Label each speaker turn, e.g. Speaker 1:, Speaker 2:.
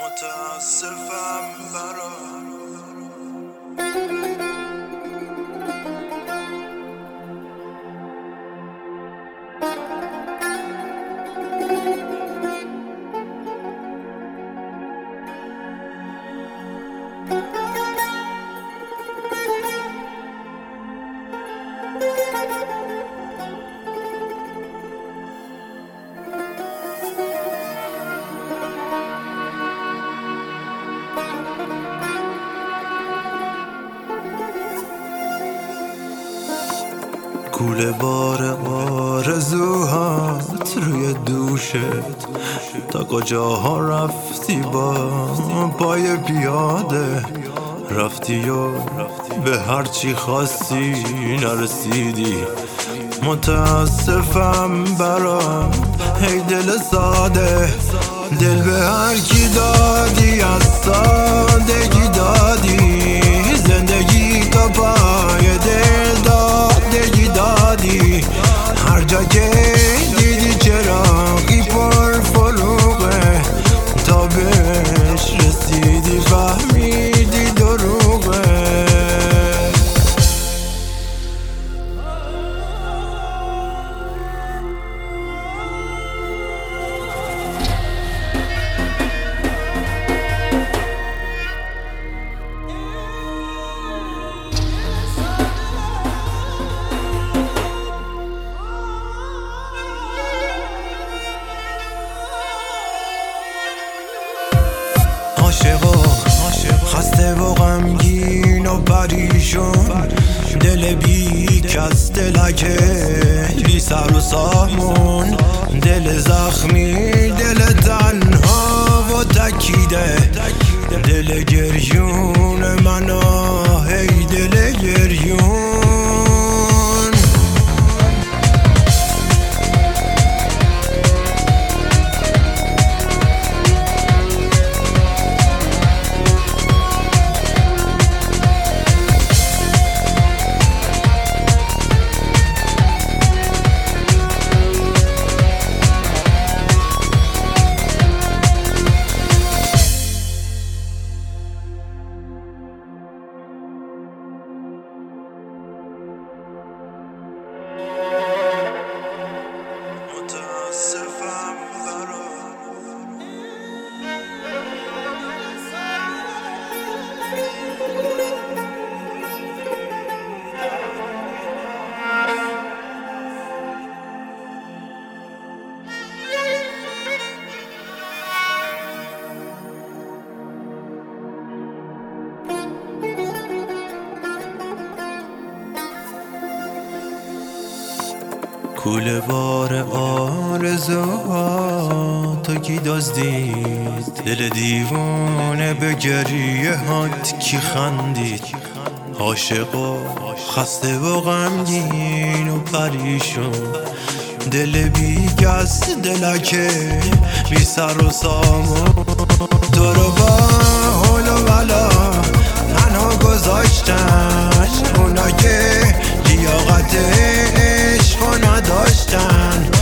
Speaker 1: متاسفم برات. کوله بار آرزوهات روی دوشت، تا کجاها رفتی با پای پیاده؟ رفتی و به هرچی خواستی نرسیدی. متاسفم برات ای دل ساده، دل به هر کی دادی از سادگی دادی، زندگی تو پای دل دادگی دادی. هر جا که دیدی چراغی پر فروغه، تا بهش رسیدی فهمیدی دروغه. عاشق و خسته و غمگین و پریشون، دل بی کس، دلکه بی سر و سامون، دل زخمی، دل تنها و تکیده، دل گریون من، ای دل گریون. متاسفم برات. کوله بار آرزوهات کی دزدید، دل دیوانه به گریه هات کی خندید؟ عاشق و خسته و غمگین و پریشون، دل بی کس، دلکه بی سر و سامون، تو رو با حول و بلا تنها گذاشتن، اونا که لیاقت عشق نداشتن.